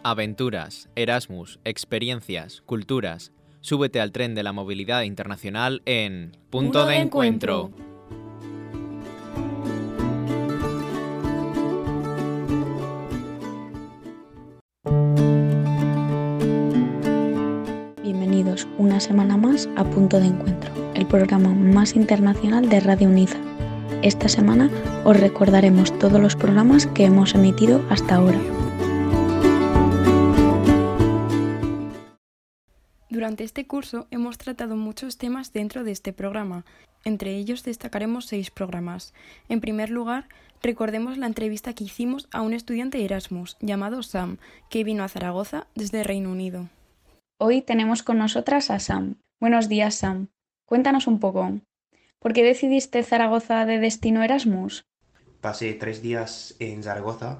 Aventuras, Erasmus, experiencias, culturas. Súbete al tren de la movilidad internacional en Punto de Encuentro. Bienvenidos una semana más a Punto de Encuentro, el programa más internacional de Radio Uniza. Esta semana os recordaremos todos los programas que hemos emitido hasta ahora. Durante este curso hemos tratado muchos temas dentro de este programa. Entre ellos destacaremos 6 programas. En primer lugar, recordemos la entrevista que hicimos a un estudiante Erasmus llamado Sam, que vino a Zaragoza desde Reino Unido. Hoy tenemos con nosotras a Sam. Buenos días, Sam. Cuéntanos un poco. ¿Por qué decidiste Zaragoza de destino Erasmus? Pasé 3 días en Zaragoza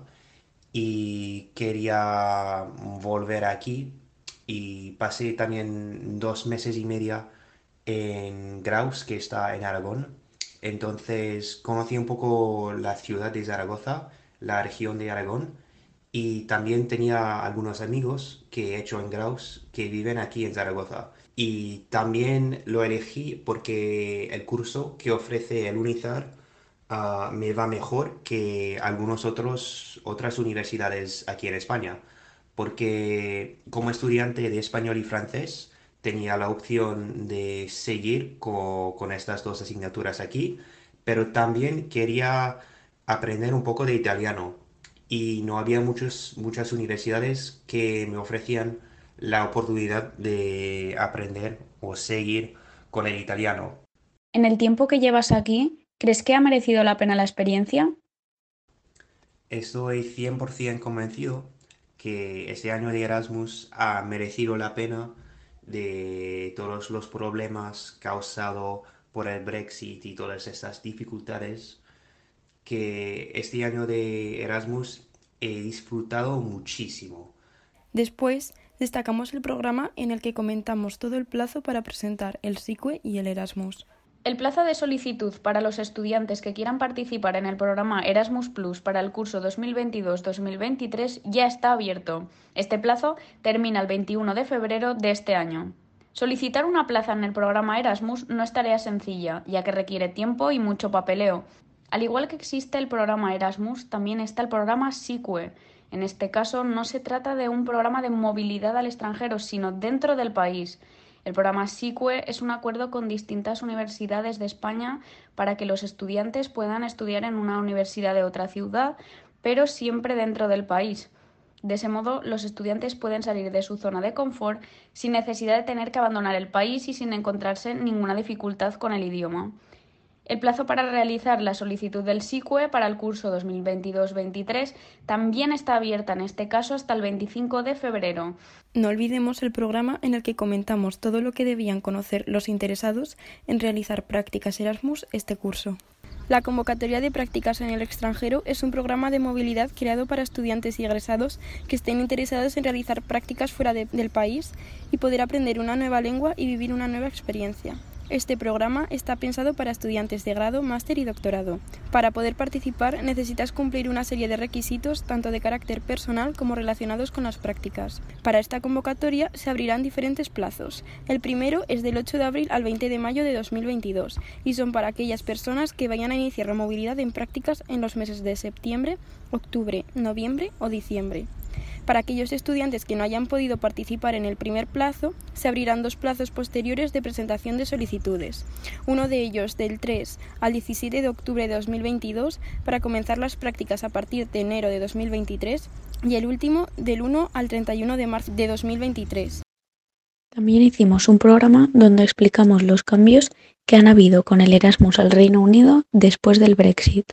y quería volver aquí. Y pasé también 2 meses y medio en Graus, que está en Aragón. Entonces conocí un poco la ciudad de Zaragoza, la región de Aragón, y también tenía algunos amigos que he hecho en Graus que viven aquí en Zaragoza. Y también lo elegí porque el curso que ofrece el UNIZAR me va mejor que otras universidades aquí en España, porque como estudiante de español y francés tenía la opción de seguir con estas 2 asignaturas aquí, pero también quería aprender un poco de italiano y no había muchas universidades que me ofrecían la oportunidad de aprender o seguir con el italiano. En el tiempo que llevas aquí, ¿crees que ha merecido la pena la experiencia? Estoy 100% convencido que este año de Erasmus ha merecido la pena de todos los problemas causados por el Brexit y todas estas dificultades, que este año de Erasmus he disfrutado muchísimo. Después, destacamos el programa en el que comentamos todo el plazo para presentar el SICUE y el Erasmus. El plazo de solicitud para los estudiantes que quieran participar en el programa Erasmus Plus para el curso 2022-2023 ya está abierto. Este plazo termina el 21 de febrero de este año. Solicitar una plaza en el programa Erasmus no es tarea sencilla, ya que requiere tiempo y mucho papeleo. Al igual que existe el programa Erasmus, también está el programa SICUE. En este caso no se trata de un programa de movilidad al extranjero, sino dentro del país. El programa SICUE es un acuerdo con distintas universidades de España para que los estudiantes puedan estudiar en una universidad de otra ciudad, pero siempre dentro del país. De ese modo, los estudiantes pueden salir de su zona de confort sin necesidad de tener que abandonar el país y sin encontrarse ninguna dificultad con el idioma. El plazo para realizar la solicitud del SICUE para el curso 2022-23 también está abierta, en este caso hasta el 25 de febrero. No olvidemos el programa en el que comentamos todo lo que debían conocer los interesados en realizar prácticas Erasmus este curso. La convocatoria de prácticas en el extranjero es un programa de movilidad creado para estudiantes y egresados que estén interesados en realizar prácticas fuera del país y poder aprender una nueva lengua y vivir una nueva experiencia. Este programa está pensado para estudiantes de grado, máster y doctorado. Para poder participar necesitas cumplir una serie de requisitos tanto de carácter personal como relacionados con las prácticas. Para esta convocatoria se abrirán diferentes plazos. El primero es del 8 de abril al 20 de mayo de 2022 y son para aquellas personas que vayan a iniciar la movilidad en prácticas en los meses de septiembre, octubre, noviembre o diciembre. Para aquellos estudiantes que no hayan podido participar en el primer plazo, se abrirán 2 plazos posteriores de presentación de solicitudes. Uno de ellos del 3 al 17 de octubre de 2022 para comenzar las prácticas a partir de enero de 2023 y el último del 1 al 31 de marzo de 2023. También hicimos un programa donde explicamos los cambios que han habido con el Erasmus al Reino Unido después del Brexit.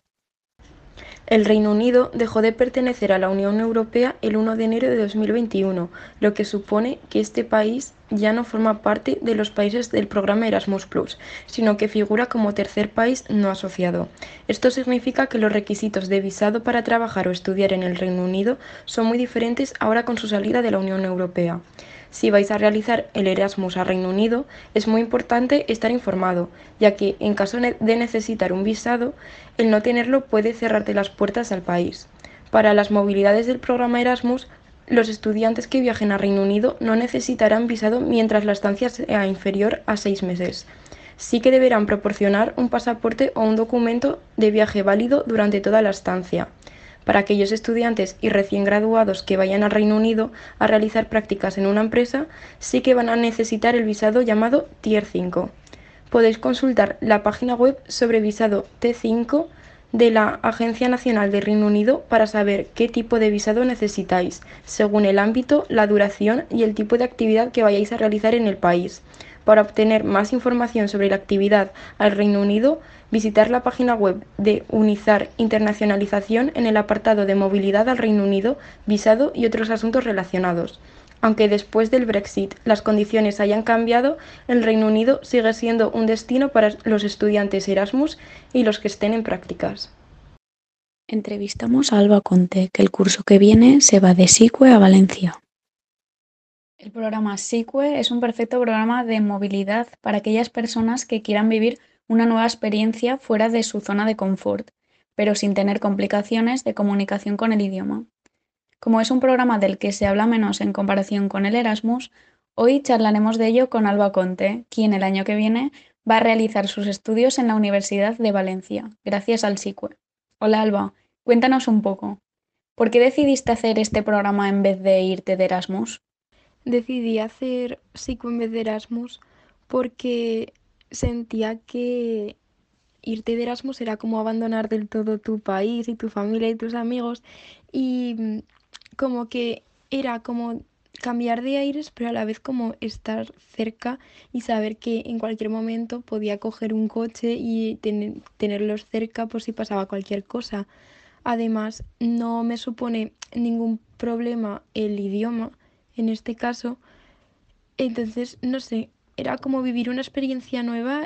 El Reino Unido dejó de pertenecer a la Unión Europea el 1 de enero de 2021, lo que supone que este país ya no forma parte de los países del programa Erasmus+, sino que figura como tercer país no asociado. Esto significa que los requisitos de visado para trabajar o estudiar en el Reino Unido son muy diferentes ahora con su salida de la Unión Europea. Si vais a realizar el Erasmus al Reino Unido, es muy importante estar informado, ya que en caso de necesitar un visado, el no tenerlo puede cerrarte las puertas al país. Para las movilidades del programa Erasmus, Los estudiantes que viajen a Reino Unido no necesitarán visado mientras la estancia sea inferior a 6 meses. Sí que deberán proporcionar un pasaporte o un documento de viaje válido durante toda la estancia. Para aquellos estudiantes y recién graduados que vayan al Reino Unido a realizar prácticas en una empresa, sí que van a necesitar el visado llamado Tier 5. Podéis consultar la página web sobre visado T5 de la Agencia Nacional de Reino Unido para saber qué tipo de visado necesitáis, según el ámbito, la duración y el tipo de actividad que vayáis a realizar en el país. Para obtener más información sobre la actividad al Reino Unido, visitar la página web de UNIZAR Internacionalización en el apartado de Movilidad al Reino Unido, visado y otros asuntos relacionados. Aunque después del Brexit las condiciones hayan cambiado, el Reino Unido sigue siendo un destino para los estudiantes Erasmus y los que estén en prácticas. Entrevistamos a Alba Conte, que el curso que viene se va de SICUE a Valencia. El programa SICUE es un perfecto programa de movilidad para aquellas personas que quieran vivir una nueva experiencia fuera de su zona de confort, pero sin tener complicaciones de comunicación con el idioma. Como es un programa del que se habla menos en comparación con el Erasmus, hoy charlaremos de ello con Alba Conte, quien el año que viene va a realizar sus estudios en la Universidad de Valencia, gracias al SICUE. Hola Alba, cuéntanos un poco. ¿Por qué decidiste hacer este programa en vez de irte de Erasmus? Decidí hacer psico en vez de Erasmus porque sentía que irte de Erasmus era como abandonar del todo tu país y tu familia y tus amigos y como que era como cambiar de aires pero a la vez como estar cerca y saber que en cualquier momento podía coger un coche y tenerlos cerca por si pasaba cualquier cosa. Además, no me supone ningún problema el idioma en este caso. Entonces, no sé, era como vivir una experiencia nueva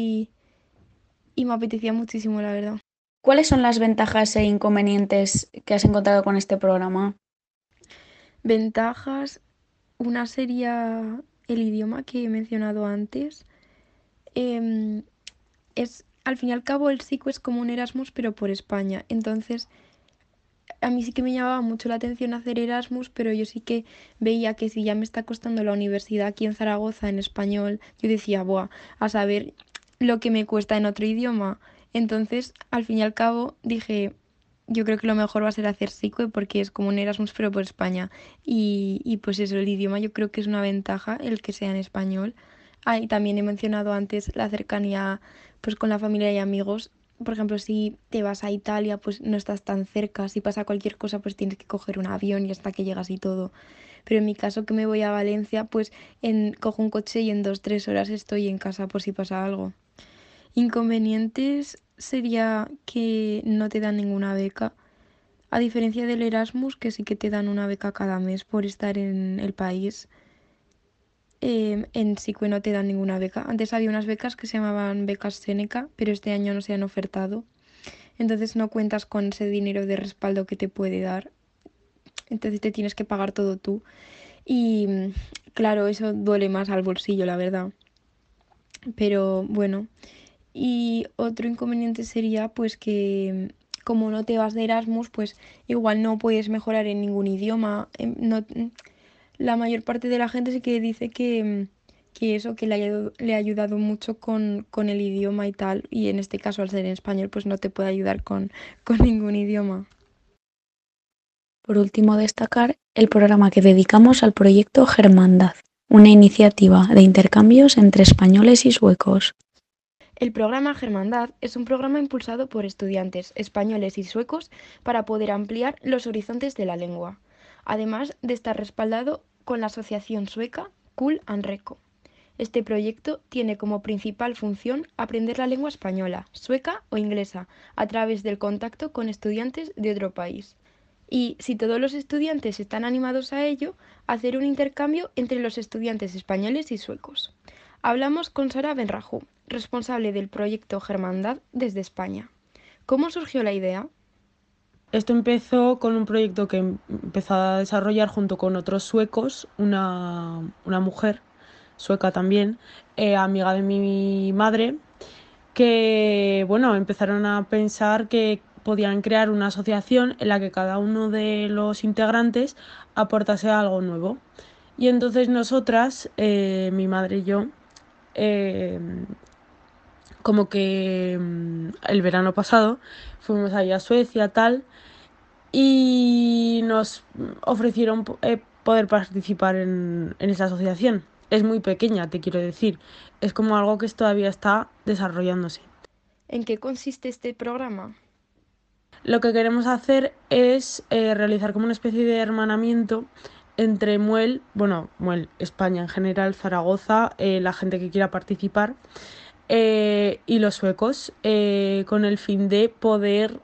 y me apetecía muchísimo, la verdad. ¿Cuáles son las ventajas e inconvenientes que has encontrado con este programa? Ventajas, una sería el idioma que he mencionado antes. Em, al fin y al cabo, el psico es como un Erasmus, pero por España. Entonces, a mí sí que me llamaba mucho la atención hacer Erasmus, pero yo sí que veía que si ya me está costando la universidad aquí en Zaragoza en español, yo decía, buah, a saber lo que me cuesta en otro idioma. Entonces, al fin y al cabo, dije, yo creo que lo mejor va a ser hacer psico porque es como un Erasmus, pero por España. Y pues eso, el idioma yo creo que es una ventaja el que sea en español. Ah, y también he mencionado antes la cercanía pues con la familia y amigos. Por ejemplo, si te vas a Italia, pues no estás tan cerca. Si pasa cualquier cosa, pues tienes que coger un avión y hasta que llegas y todo. Pero en mi caso, que me voy a Valencia, pues cojo un coche y en 2, 3 horas estoy en casa por si pasa algo. Inconvenientes sería que no te dan ninguna beca. A diferencia del Erasmus, que sí que te dan una beca cada mes por estar en el país. En SICUE no te dan ninguna beca. Antes había unas becas que se llamaban becas Seneca, pero este año no se han ofertado. Entonces no cuentas con ese dinero de respaldo que te puede dar. Entonces te tienes que pagar todo tú. Y claro, eso duele más al bolsillo, la verdad. Pero bueno. Y otro inconveniente sería pues que como no te vas de Erasmus, pues igual no puedes mejorar en ningún idioma. No, la mayor parte de la gente sí que dice que eso, que le ha ayudado mucho con el idioma y tal. Y en este caso, al ser en español, pues no te puede ayudar con ningún idioma. Por último, destacar el programa que dedicamos al proyecto Germandad, una iniciativa de intercambios entre españoles y suecos. El programa Germandad es un programa impulsado por estudiantes españoles y suecos para poder ampliar los horizontes de la lengua, además de estar respaldado con la asociación sueca Kul and Reko. Este proyecto tiene como principal función aprender la lengua española, sueca o inglesa a través del contacto con estudiantes de otro país. Y si todos los estudiantes están animados a ello, hacer un intercambio entre los estudiantes españoles y suecos. Hablamos con Sara Benraju, responsable del proyecto Germandad desde España. ¿Cómo surgió la idea? Esto empezó con un proyecto que empezó a desarrollar junto con otros suecos, una mujer sueca también, amiga de mi madre, que bueno, empezaron a pensar que podían crear una asociación en la que cada uno de los integrantes aportase algo nuevo. Y entonces nosotras, mi madre y yo, como que el verano pasado fuimos allá a Suecia, tal, y nos ofrecieron poder participar en esa asociación. Es muy pequeña, te quiero decir. Es como algo que todavía está desarrollándose. ¿En qué consiste este programa? Lo que queremos hacer es realizar como una especie de hermanamiento entre Muel, España en general, Zaragoza, la gente que quiera participar, y los suecos, con el fin de poder,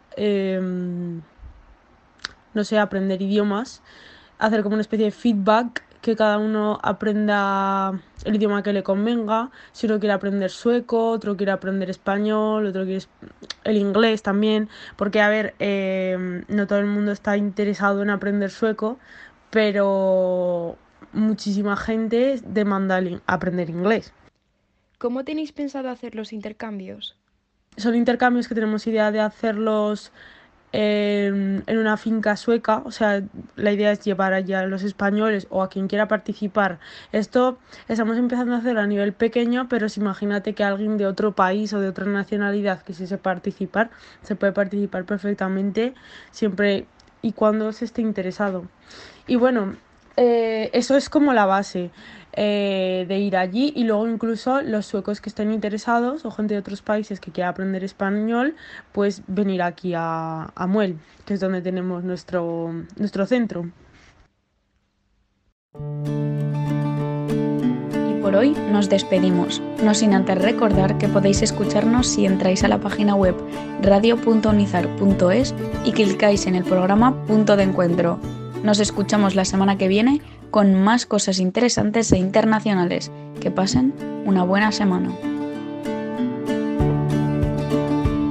aprender idiomas, hacer como una especie de feedback, que cada uno aprenda el idioma que le convenga. Si uno quiere aprender sueco, otro quiere aprender español, otro quiere el inglés también, porque no todo el mundo está interesado en aprender sueco, pero muchísima gente demanda aprender inglés. ¿Cómo tenéis pensado hacer los intercambios? Son intercambios que tenemos idea de hacerlos en una finca sueca. O sea, la idea es llevar allá a los españoles o a quien quiera participar. Esto estamos empezando a hacer a nivel pequeño, pero imagínate que alguien de otro país o de otra nacionalidad quisiese participar, se puede participar perfectamente siempre y cuando se esté interesado. Y bueno, eso es como la base de ir allí, y luego incluso los suecos que estén interesados o gente de otros países que quiera aprender español, pues venir aquí a Muel, que es donde tenemos nuestro centro. Y por hoy nos despedimos, no sin antes recordar que podéis escucharnos si entráis a la página web radio.unizar.es y clicáis en el programa Punto de Encuentro. Nos escuchamos la semana que viene con más cosas interesantes e internacionales. Que pasen una buena semana.